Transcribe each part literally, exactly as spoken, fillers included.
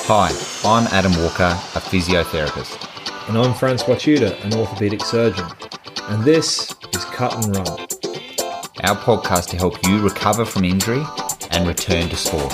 Hi, I'm Adam Walker, a physiotherapist. And I'm Francois Tudor, an orthopaedic surgeon. And this is Cut and Run, our podcast to help you recover from injury and return to sport.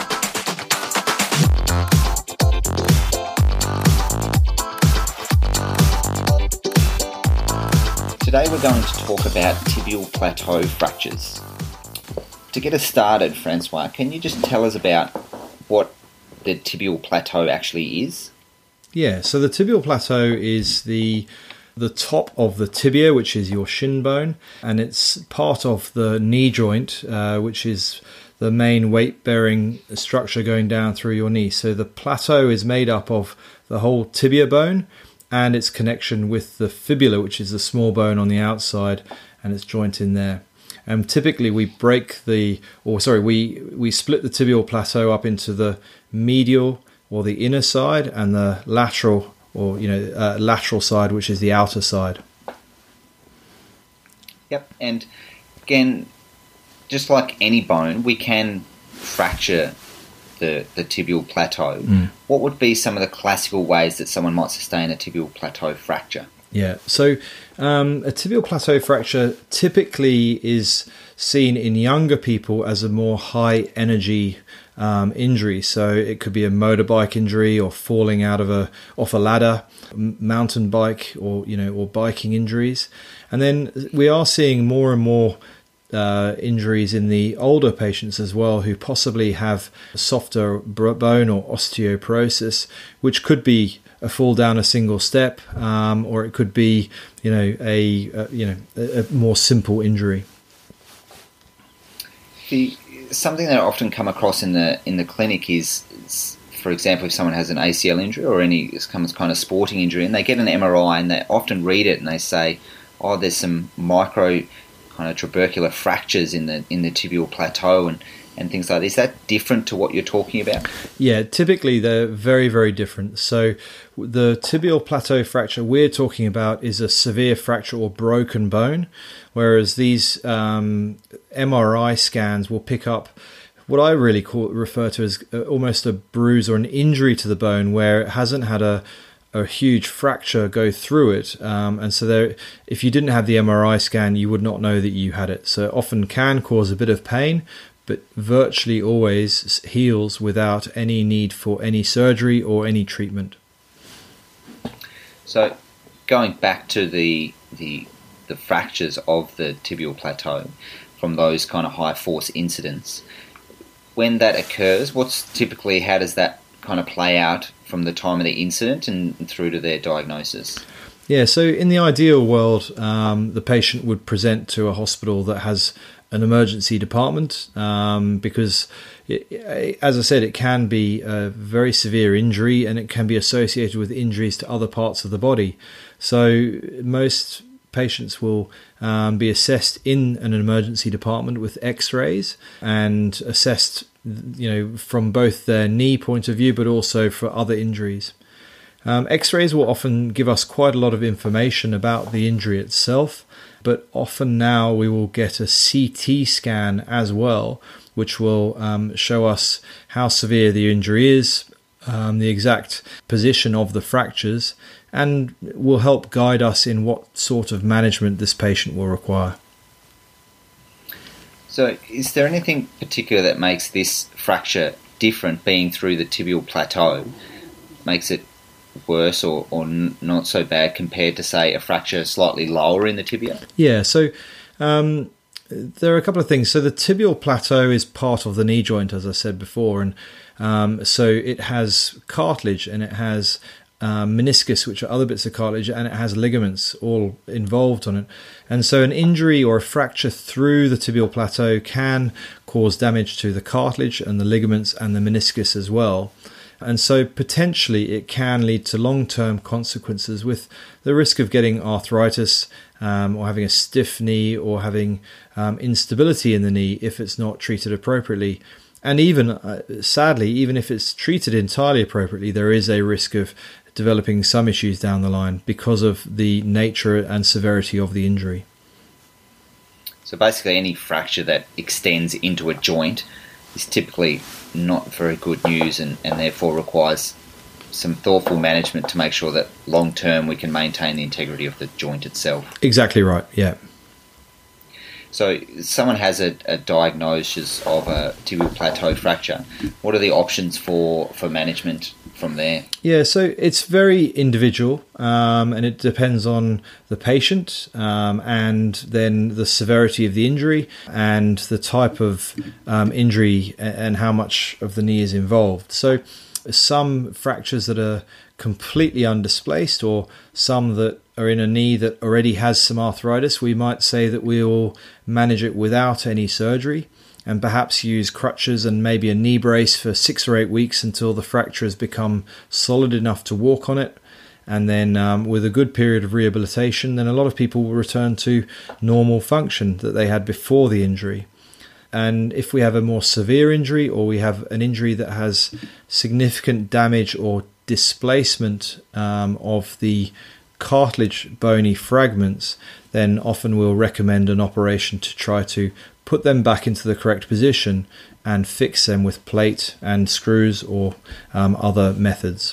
Today we're going to talk about tibial plateau fractures. To get us started, Francois, can you just tell us about what the tibial plateau actually is? Yeah, so the tibial plateau is the the top of the tibia, which is your shin bone, and it's part of the knee joint, uh, which is the main weight-bearing structure going down through your knee. So the plateau is made up of the whole tibia bone and its connection with the fibula, which is the small bone on the outside, and its joint in there. And typically we break the, or sorry, we, we split the tibial plateau up into the medial or the inner side and the lateral or, you know, uh, lateral side, which is the outer side. Yep. And again, just like any bone, we can fracture the, the tibial plateau. Mm. What would be some of the classical ways that someone might sustain a tibial plateau fracture? Yeah, so um, a tibial plateau fracture typically is seen in younger people as a more high energy um, injury. So it could be a motorbike injury or falling out of a off a ladder, mountain bike, or you know, or biking injuries. And then we are seeing more and more uh, injuries in the older patients as well, who possibly have softer bone or osteoporosis, which could be a fall down a single step, um, or it could be, you know, a, a you know a, a more simple injury. The something that I often come across in the in the clinic is, is, for example, if someone has an A C L injury or any kind of sporting injury, and they get an M R I and they often read it and they say, "Oh, there's some micro kind of trabecular fractures in the in the tibial plateau," and and things like this. Is that different to what you're talking about? Yeah, typically they're very, very different. So the tibial plateau fracture we're talking about is a severe fracture or broken bone, whereas these um, M R I scans will pick up what I really call refer to as almost a bruise or an injury to the bone where it hasn't had a a huge fracture go through it, um, and so there, if you didn't have the M R I scan, you would not know that you had it. So it often can cause a bit of pain, but virtually always heals without any need for any surgery or any treatment. So, going back to the the the fractures of the tibial plateau from those kind of high force incidents, when that occurs, what's typically how does that kind of play out from the time of the incident and through to their diagnosis? Yeah, so in the ideal world, um, the patient would present to a hospital that has an emergency department um, because, it, as I said, it can be a very severe injury and it can be associated with injuries to other parts of the body. So most patients will um, be assessed in an emergency department with x-rays and assessed, you know, from both their knee point of view, but also for other injuries. Um, x-rays will often give us quite a lot of information about the injury itself, but often now we will get a C T scan as well, which will um, show us how severe the injury is, um, the exact position of the fractures, and will help guide us in what sort of management this patient will require. So is there anything particular that makes this fracture different, being through the tibial plateau, makes it worse or, or n- not so bad compared to, say, a fracture slightly lower in the tibia? Yeah, so um, there are a couple of things. So the tibial plateau is part of the knee joint, as I said before, and um, so it has cartilage and it has um, meniscus, which are other bits of cartilage, and it has ligaments all involved on it. And so an injury or a fracture through the tibial plateau can cause damage to the cartilage and the ligaments and the meniscus as well. And so potentially it can lead to long-term consequences with the risk of getting arthritis um, or having a stiff knee or having um, instability in the knee if it's not treated appropriately. And even, uh, sadly, even if it's treated entirely appropriately, there is a risk of developing some issues down the line because of the nature and severity of the injury. So basically any fracture that extends into a joint is typically not very good news, and, and therefore requires some thoughtful management to make sure that long term we can maintain the integrity of the joint itself. Exactly right, yeah. So someone has a, a diagnosis of a tibial plateau fracture. What are the options for, for management from there? Yeah, so it's very individual, um, and it depends on the patient, um, and then the severity of the injury and the type of um, injury and how much of the knee is involved. So some fractures that are completely undisplaced, or some that are in a knee that already has some arthritis, we might say that we will manage it without any surgery, and perhaps use crutches and maybe a knee brace for six or eight weeks until the fracture has become solid enough to walk on it. And then um, with a good period of rehabilitation, then a lot of people will return to normal function that they had before the injury. And if we have a more severe injury, or we have an injury that has significant damage or displacement um, of the cartilage bony fragments, then often we'll recommend an operation to try to put them back into the correct position and fix them with plate and screws, or um, other methods.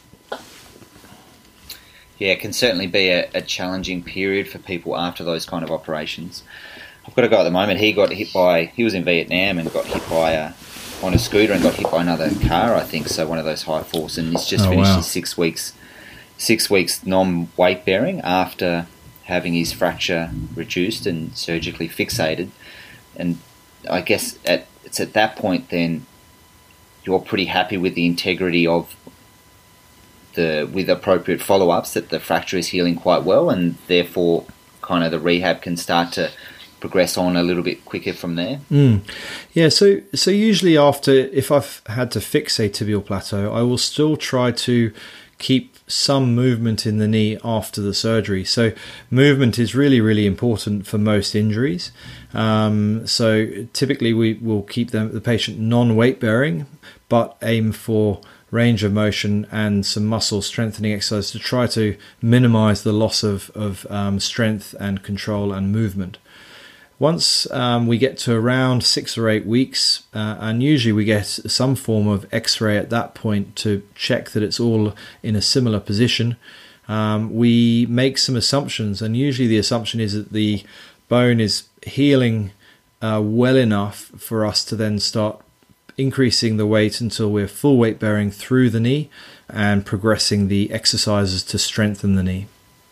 Yeah, it can certainly be a, a challenging period for people after those kind of operations. I've got a guy at the moment, he got hit by, he was in Vietnam and got hit by a, on a scooter and got hit by another car, I think, so one of those high force, and he's just oh, finished wow. his six weeks six weeks non-weight bearing after having his fracture reduced and surgically fixated. And I guess at, it's at that point then you're pretty happy with the integrity of the, with appropriate follow-ups, that the fracture is healing quite well, and therefore kind of the rehab can start to progress on a little bit quicker from there. Mm. Yeah, so so usually after, if I've had to fix a tibial plateau, I will still try to keep some movement in the knee after the surgery. So movement is really, really important for most injuries. Um, so typically we will keep them, the patient non-weight bearing, but aim for range of motion and some muscle strengthening exercise to try to minimize the loss of, of um, strength and control and movement. Once um, we get to around six or eight weeks, uh, and usually we get some form of x-ray at that point to check that it's all in a similar position, um, we make some assumptions, and usually the assumption is that the bone is healing uh, well enough for us to then start increasing the weight until we're full weight bearing through the knee and progressing the exercises to strengthen the knee.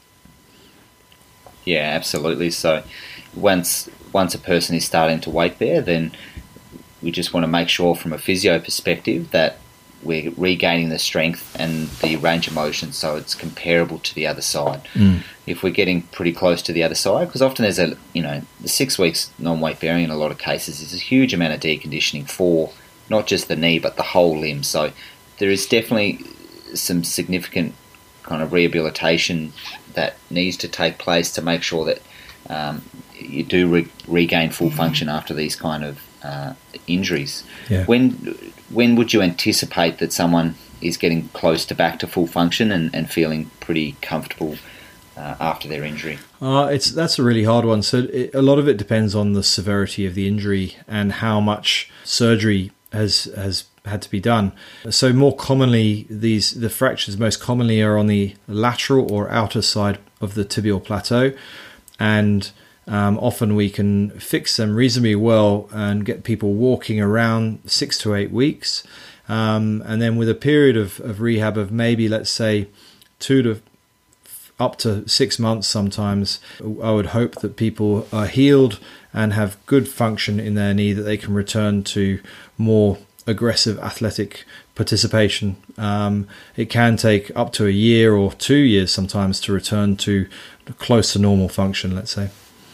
Yeah, absolutely. So once once a person is starting to weight bear, then we just want to make sure from a physio perspective that we're regaining the strength and the range of motion so it's comparable to the other side. Mm. If we're getting pretty close to the other side, because often there's a, you know, the six weeks non-weight bearing in a lot of cases is a huge amount of deconditioning for not just the knee but the whole limb. So there is definitely some significant kind of rehabilitation that needs to take place to make sure that um, you do re- regain full function after these kind of uh, injuries. Yeah. When when would you anticipate that someone is getting close to back to full function and, and feeling pretty comfortable uh, after their injury? Uh, it's that's a really hard one. So it, a lot of it depends on the severity of the injury and how much surgery has has had to be done. So more commonly, these the fractures most commonly are on the lateral or outer side of the tibial plateau, and um, often we can fix them reasonably well and get people walking around six to eight weeks, um, and then with a period of, of rehab of maybe, let's say, two to up to six months sometimes, I would hope that people are healed and have good function in their knee, that they can return to more aggressive athletic participation. Um, it can take up to a year or two years sometimes to return to close to normal function, let's say.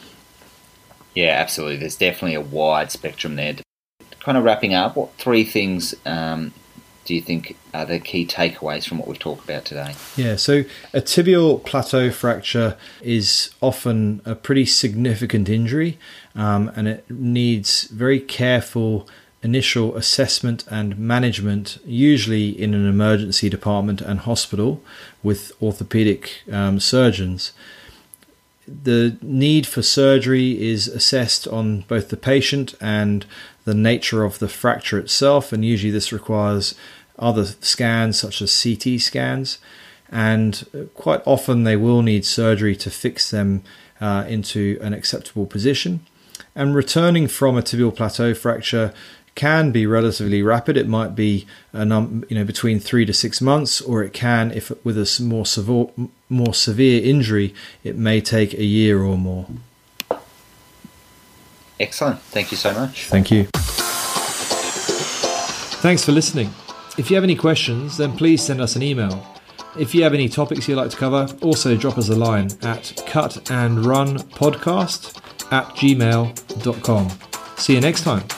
Yeah, absolutely. There's definitely a wide spectrum there. Kind of wrapping up, what three things um, do you think are the key takeaways from what we've talked about today? Yeah, so a tibial plateau fracture is often a pretty significant injury, um, and it needs very careful initial assessment and management, usually in an emergency department and hospital with orthopedic um, surgeons. The need for surgery is assessed on both the patient and the nature of the fracture itself, and usually this requires other scans such as C T scans, and quite often they will need surgery to fix them uh, into an acceptable position. And returning from a tibial plateau fracture can be relatively rapid. It might be a num- you know between three to six months, or it can, if with a more severe more severe injury, it may take a year or more. Excellent. Thank you so much. Thank you. Thanks for listening. If you have any questions, then please send us an email. If you have any topics you'd like to cover, also drop us a line at cutandrunpodcast at gmail dot com. See you next time.